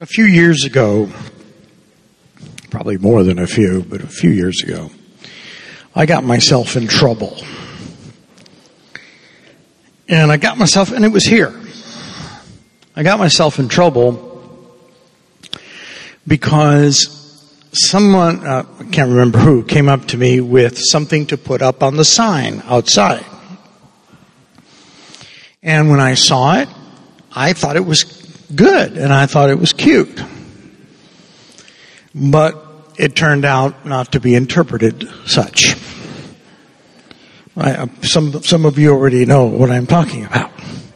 A few years ago, probably more than a few, but a few years ago, I got myself in trouble. And it was here. I got myself in trouble because someone, I can't remember who, came up to me with something to put up on the sign outside. And when I saw it, I thought it was good, and I thought it was cute. But it turned out not to be interpreted such. Some of you already know what I'm talking about.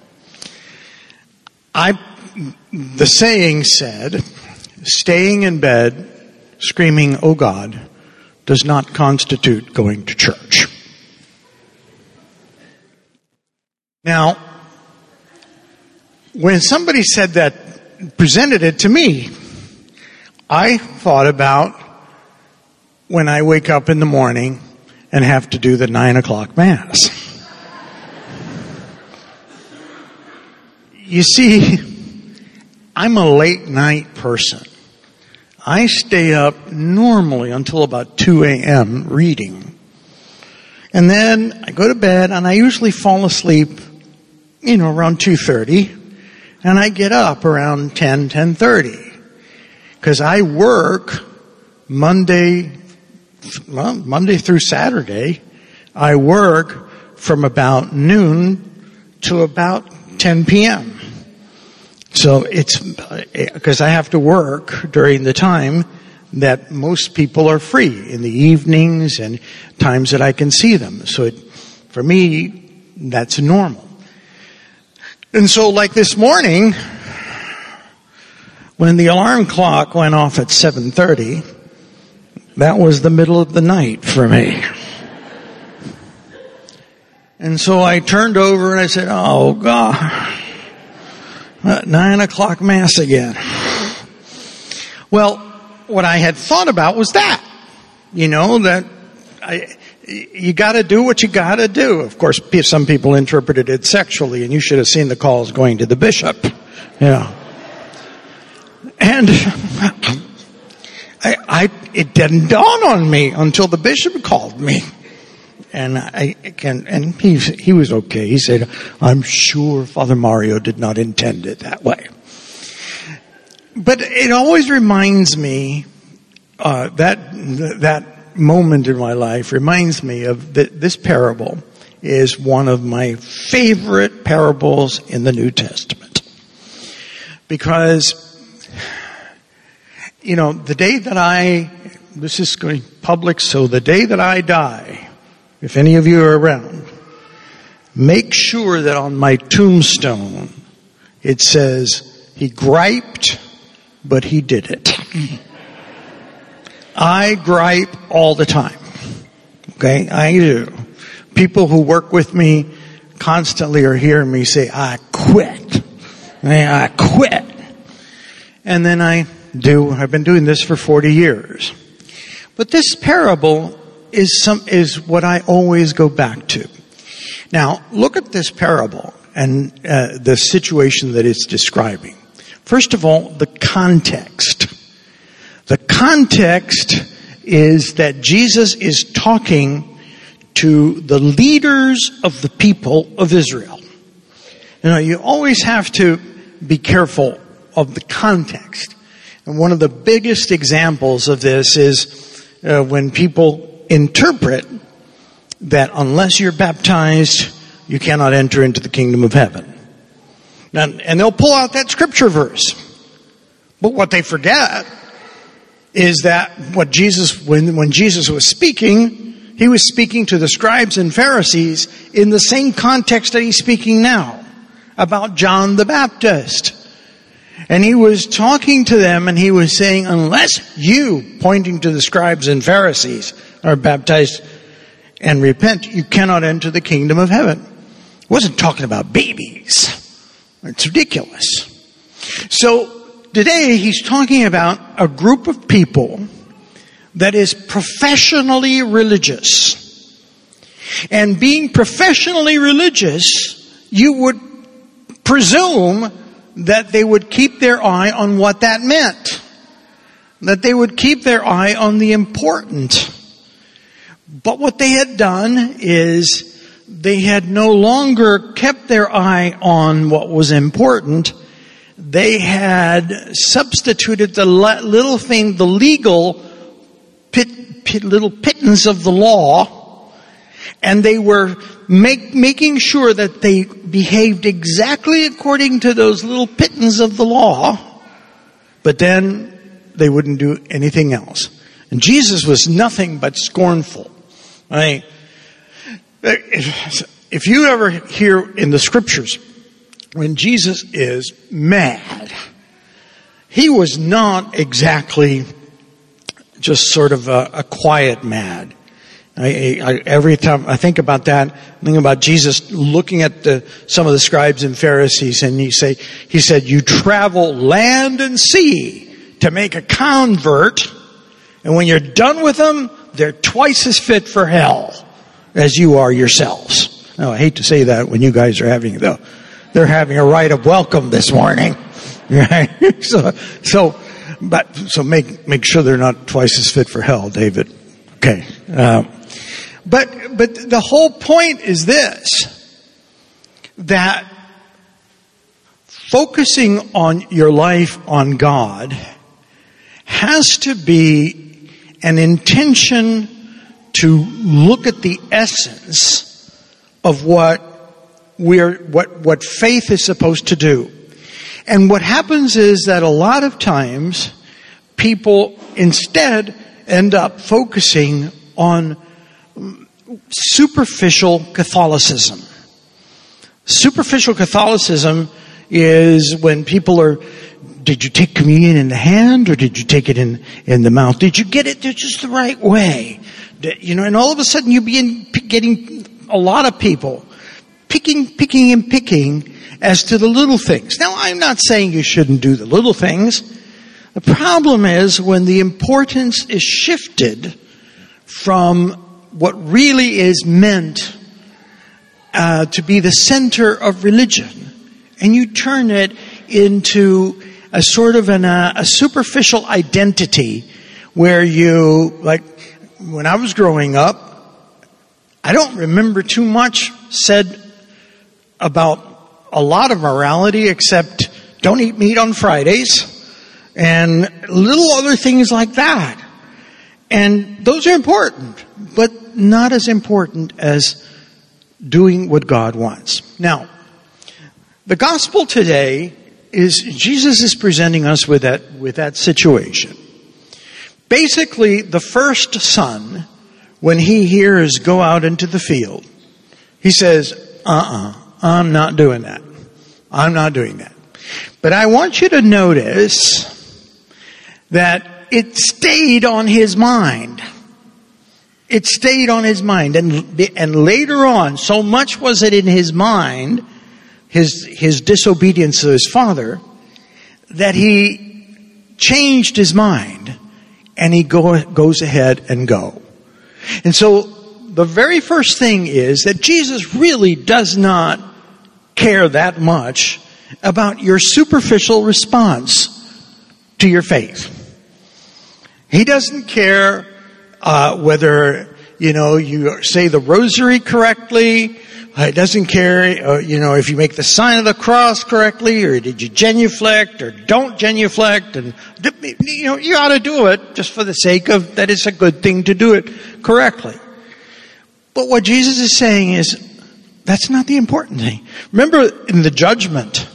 The saying said, staying in bed, screaming, "Oh God," does not constitute going to church. Now, when somebody said that, presented it to me, I thought about when I wake up in the morning and have to do the 9 o'clock Mass. You see, I'm a late night person. I stay up normally until about 2 a.m. reading. And then I go to bed and I usually fall asleep, around 2:30. And I get up around 10:30. Because I work Monday through Saturday. I work from about noon to about 10 p.m. So it's because I have to work during the time that most people are free, in the evenings and times that I can see them. So for me, that's normal. And so like this morning, when the alarm clock went off at 7:30, that was the middle of the night for me. And so I turned over and I said, "Oh God, 9 o'clock Mass again." Well, what I had thought about was that you gotta do what you gotta do. Of course, some people interpreted it sexually, and you should have seen the calls going to the bishop. And it didn't dawn on me until the bishop called me. And he was okay. He said, "I'm sure Father Mario did not intend it that way." But it always reminds me, that moment in my life reminds me of this parable is one of my favorite parables in the New Testament. Because, the day that this is going public, so the day that I die, if any of you are around, make sure that on my tombstone it says, "He griped, but he did it." I gripe all the time. Okay? I do. People who work with me constantly are hearing me say, "I quit. I quit." And then I've been doing this for 40 years. But this parable is what I always go back to. Now, look at this parable and the situation that it's describing. First of all, the context. The context is that Jesus is talking to the leaders of the people of Israel. You always have to be careful of the context. And one of the biggest examples of this is when people interpret that unless you're baptized, you cannot enter into the kingdom of heaven. And they'll pull out that scripture verse. But what they forget is that when Jesus was speaking, he was speaking to the scribes and Pharisees in the same context that he's speaking now, about John the Baptist. And he was talking to them and he was saying, unless you, pointing to the scribes and Pharisees, are baptized and repent, you cannot enter the kingdom of heaven. He wasn't talking about babies. It's ridiculous. So today he's talking about a group of people that is professionally religious. And being professionally religious, you would presume that they would keep their eye on what that meant. That they would keep their eye on the important. But what they had done is they had no longer kept their eye on what was important. They had substituted the little thing, the legal little pittance of the law, and they were making sure that they behaved exactly according to those little pittance of the law, but then they wouldn't do anything else. And Jesus was nothing but scornful. If you ever hear in the scriptures when Jesus is mad, he was not exactly just sort of a quiet mad. Every time I think about that, I think about Jesus looking at some of the scribes and Pharisees, and he said, "You travel land and sea to make a convert, and when you're done with them, they're twice as fit for hell as you are yourselves." Now, I hate to say that when you guys are they're having a rite of welcome this morning, right? So make sure they're not twice as fit for hell, David. Okay. But the whole point is this, that focusing on your life on God has to be an intention to look at the essence of what faith is supposed to do. And what happens is that a lot of times people instead end up focusing on superficial Catholicism. Superficial Catholicism is when people are, did you take communion in the hand or did you take it in the mouth? Did you get it just the right way? And all of a sudden you begin getting a lot of people picking as to the little things. Now, I'm not saying you shouldn't do the little things. The problem is when the importance is shifted from what really is meant to be the center of religion, and you turn it into a sort of a superficial identity where you, like when I was growing up, I don't remember too much said about a lot of morality except don't eat meat on Fridays and little other things like that. And those are important, but not as important as doing what God wants. Now, the gospel today is Jesus is presenting us with that situation. Basically, the first son, when he hears go out into the field, he says, I'm not doing that. I'm not doing that. But I want you to notice that it stayed on his mind. It stayed on his mind. And later on, so much was it in his mind, his disobedience to his father, that he changed his mind and he goes ahead and go. And so the very first thing is that Jesus really does not care that much about your superficial response to your faith. He doesn't care whether, you say the rosary correctly. He doesn't care, if you make the sign of the cross correctly, or did you genuflect, or don't genuflect, and, you ought to do it just for the sake of that it's a good thing to do it correctly. But what Jesus is saying is, that's not the important thing. Remember in the judgment,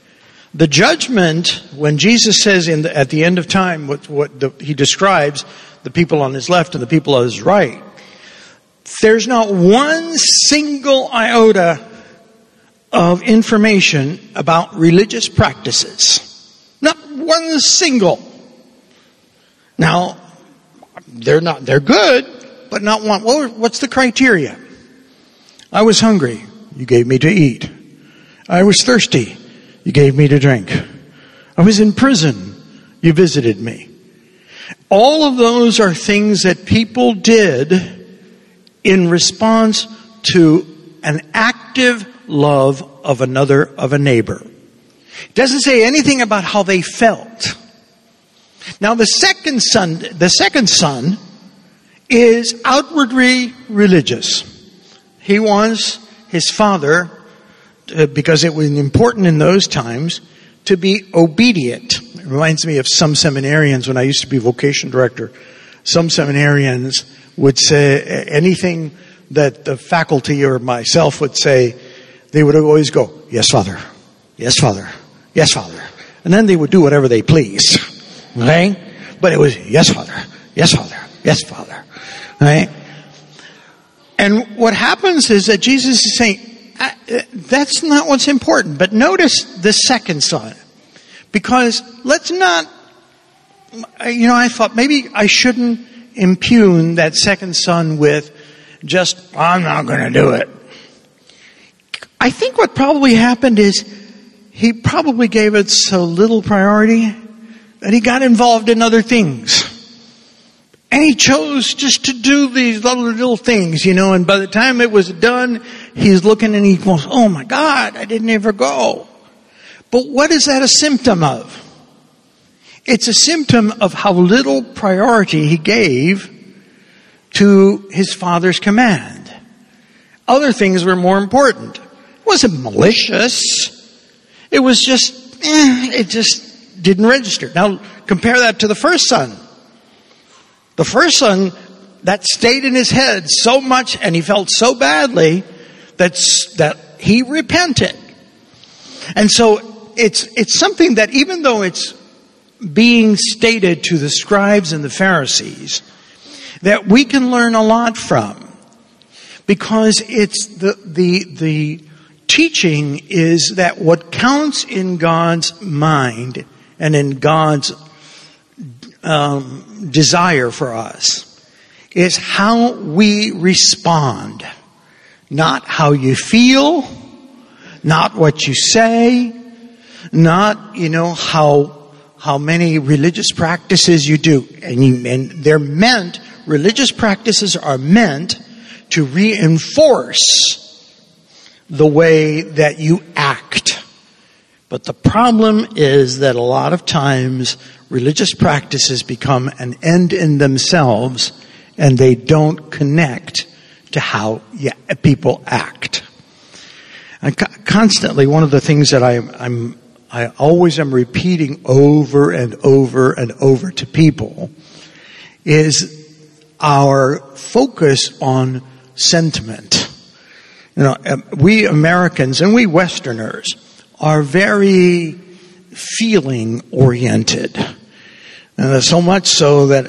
when Jesus says at the end of time, he describes the people on his left and the people on his right, there's not one single iota of information about religious practices. Not one single. Now, they're good, but not one. Well, what's the criteria? I was hungry. You gave me to eat. I was thirsty. You gave me to drink. I was in prison. You visited me. All of those are things that people did in response to an active love of a neighbor. It doesn't say anything about how they felt. Now the second son is outwardly religious. He wants his father, because it was important in those times, to be obedient. It reminds me of some seminarians when I used to be vocation director. Some seminarians would say anything that the faculty or myself would say, they would always go, "Yes, Father. Yes, Father. Yes, Father." And then they would do whatever they pleased. Okay? But it was, "Yes, Father. Yes, Father. Yes, Father." Right? And what happens is that Jesus is saying, that's not what's important. But notice the second son. Because let's not, I thought maybe I shouldn't impugn that second son with just, "I'm not going to do it." I think what probably happened is he probably gave it so little priority that he got involved in other things. And he chose just to do these little things, and by the time it was done, he's looking and he goes, "Oh my God, I didn't ever go." But what is that a symptom of? It's a symptom of how little priority he gave to his father's command. Other things were more important. It wasn't malicious. It was just, it just didn't register. Now compare that to the first son. The first son, that stayed in his head so much and he felt so badly that he repented. And so it's something that even though it's being stated to the scribes and the Pharisees, that we can learn a lot from. Because it's the teaching is that what counts in God's mind and in God's desire for us is how we respond. Not how you feel, not what you say, not, how many religious practices you do. And they're meant, religious practices are meant to reinforce the way that you act. But the problem is that a lot of times religious practices become an end in themselves and they don't connect to how people act. And constantly, one of the things that I always am repeating over and over and over to people is our focus on sentiment. We Americans and we Westerners are very feeling oriented. So much so that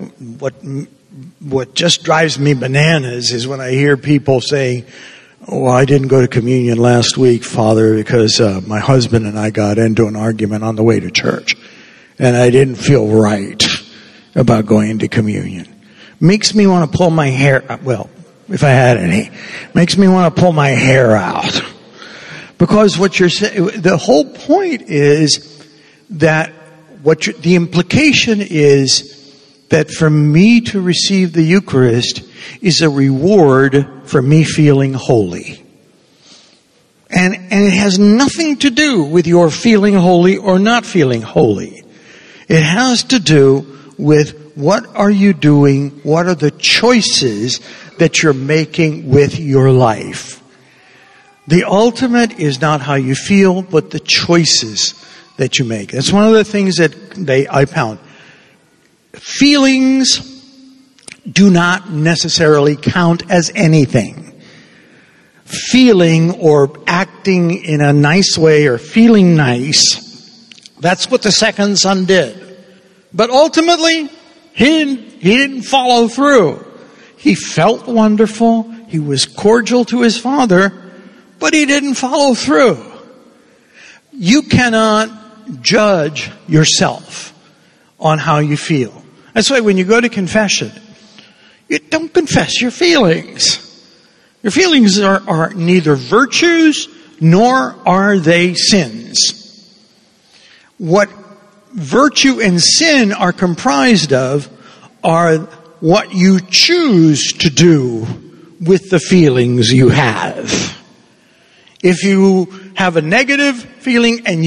what just drives me bananas is when I hear people say, "Oh, I didn't go to communion last week, Father, because my husband and I got into an argument on the way to church. And I didn't feel right about going to communion." Makes me want to pull my hair, if I had any, makes me want to pull my hair out. Because what you're saying, the whole point is that the implication is that for me to receive the Eucharist is a reward for me feeling holy. And it has nothing to do with your feeling holy or not feeling holy. It has to do with what are you doing, what are the choices that you're making with your life. The ultimate is not how you feel, but the choices that you make. That's one of the things that I found. Feelings do not necessarily count as anything. Feeling or acting in a nice way or feeling nice, that's what the second son did. But ultimately, he didn't follow through. He felt wonderful. He was cordial to his father, but he didn't follow through. You cannot judge yourself on how you feel. That's why when you go to confession, you don't confess your feelings. Your feelings are neither virtues nor are they sins. What virtue and sin are comprised of are what you choose to do with the feelings you have. If you have a negative feeling and you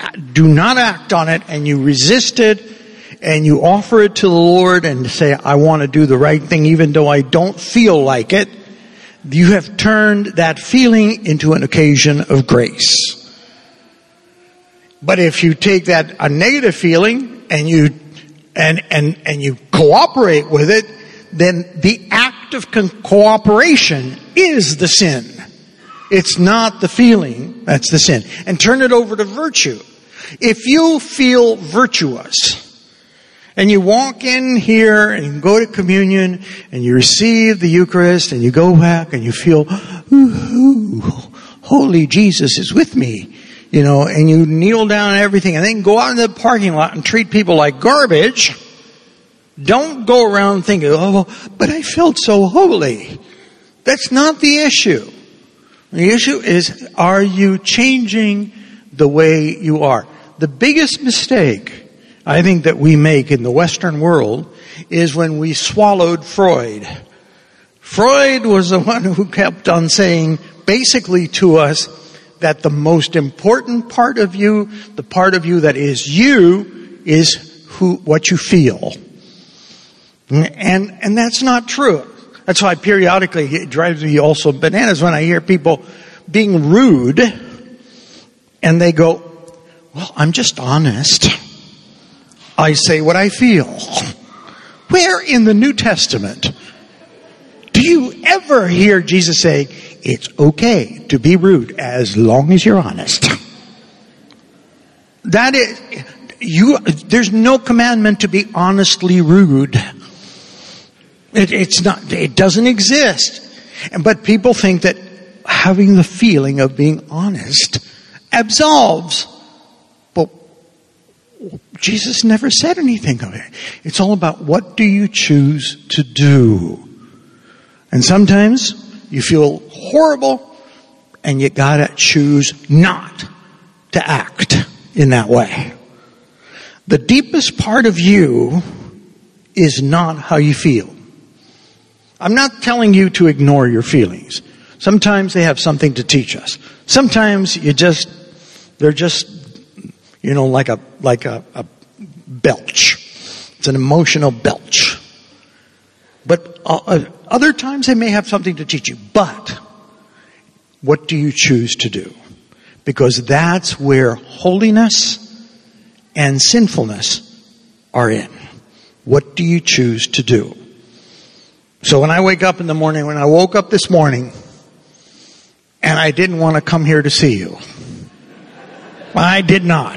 do not act on it and you resist it and you offer it to the Lord and say, I want to do the right thing even though I don't feel like it, you have turned that feeling into an occasion of grace. But if you take a negative feeling and you cooperate with it, then the act of cooperation is the sin. It's not the feeling that's the sin. And turn it over to virtue. If you feel virtuous, and you walk in here and you go to communion and you receive the Eucharist and you go back and you feel, ooh, holy Jesus is with me, and you kneel down and everything and then go out in the parking lot and treat people like garbage, don't go around thinking, oh, but I felt so holy. That's not the issue. The issue is, are you changing the way you are? The biggest mistake I think that we make in the Western world is when we swallowed Freud. Freud was the one who kept on saying basically to us that the most important part of you, the part of you that is you, is what you feel. And that's not true. That's why periodically it drives me also bananas when I hear people being rude and they go, well, I'm just honest. I say what I feel. Where in the New Testament do you ever hear Jesus say, it's okay to be rude as long as you're honest? That is, there's no commandment to be honestly rude. It doesn't exist. But people think that having the feeling of being honest absolves. But Jesus never said anything of it. It's all about what do you choose to do. And sometimes you feel horrible and you gotta choose not to act in that way. The deepest part of you is not how you feel. I'm not telling you to ignore your feelings. Sometimes they have something to teach us. Sometimes they're just, like a belch. It's an emotional belch. But other times they may have something to teach you. But what do you choose to do? Because that's where holiness and sinfulness are in. What do you choose to do? So when I wake up in the morning, when I woke up this morning, and I didn't want to come here to see you. I did not.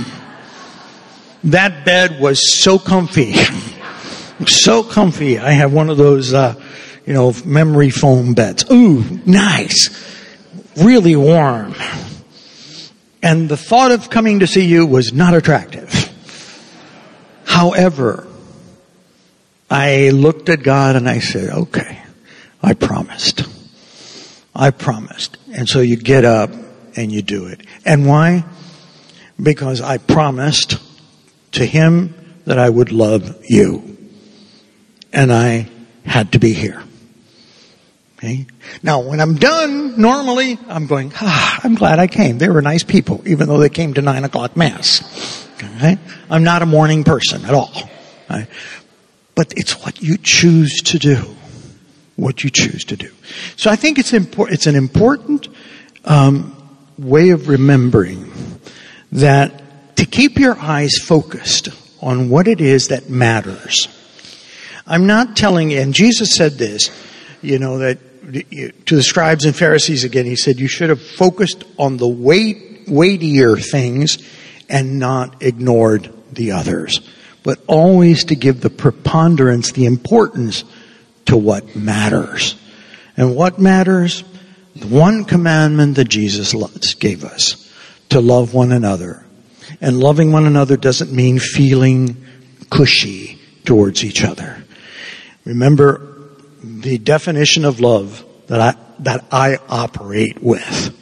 That bed was so comfy. So comfy. I have one of those, memory foam beds. Ooh, nice. Really warm. And the thought of coming to see you was not attractive. However, I looked at God and I said, okay, I promised. And so you get up and you do it. And why? Because I promised to Him that I would love you. And I had to be here. Okay? Now, when I'm done, normally I'm going, I'm glad I came. They were nice people, even though they came to 9:00 Mass. Okay? I'm not a morning person at all. Right? But it's what you choose to do. What you choose to do. So I think it's an important way of remembering that to keep your eyes focused on what it is that matters. I'm not telling you, and Jesus said this, that to the scribes and Pharisees again, He said you should have focused on the weightier things and not ignored the others. But always to give the preponderance, the importance to what matters. And what matters? The one commandment that Jesus gave us, to love one another. And loving one another doesn't mean feeling cushy towards each other. Remember the definition of love that I operate with.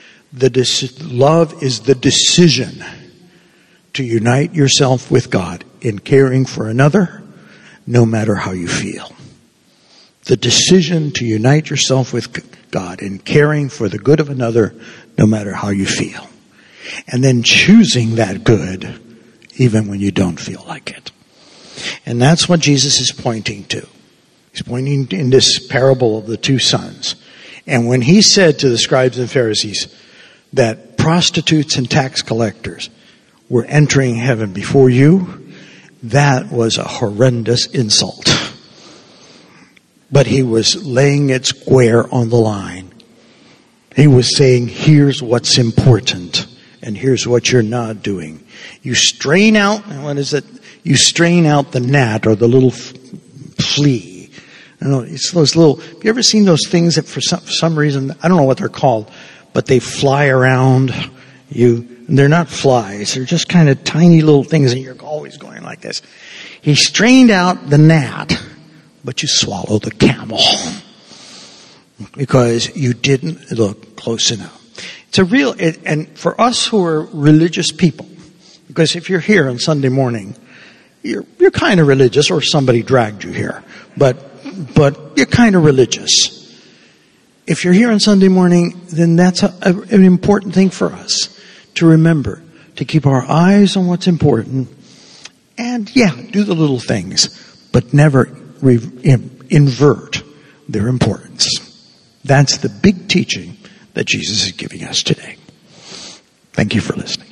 Love is the decision to unite yourself with God in caring for another, no matter how you feel. The decision to unite yourself with God in caring for the good of another, no matter how you feel. And then choosing that good even when you don't feel like it. And that's what Jesus is pointing to. He's pointing in this parable of the two sons. And when he said to the scribes and Pharisees that prostitutes and tax collectors were entering heaven before you, that was a horrendous insult. But he was laying it square on the line. He was saying, here's what's important, and here's what you're not doing. You strain out, what is it? You strain out the gnat or the little flea. You know, it's those little, have you ever seen those things that for some reason, I don't know what they're called, but they fly around you? And they're not flies, they're just kind of tiny little things, and you're always going like this. He strained out the gnat, but you swallow the camel because you didn't look close enough. It's a real, and for us who are religious people, because if you're here on Sunday morning, you're kind of religious, or somebody dragged you here, but you're kind of religious. If you're here on Sunday morning, then that's an important thing for us to remember, to keep our eyes on what's important, and do the little things, but never invert their importance. That's the big teaching that Jesus is giving us today. Thank you for listening.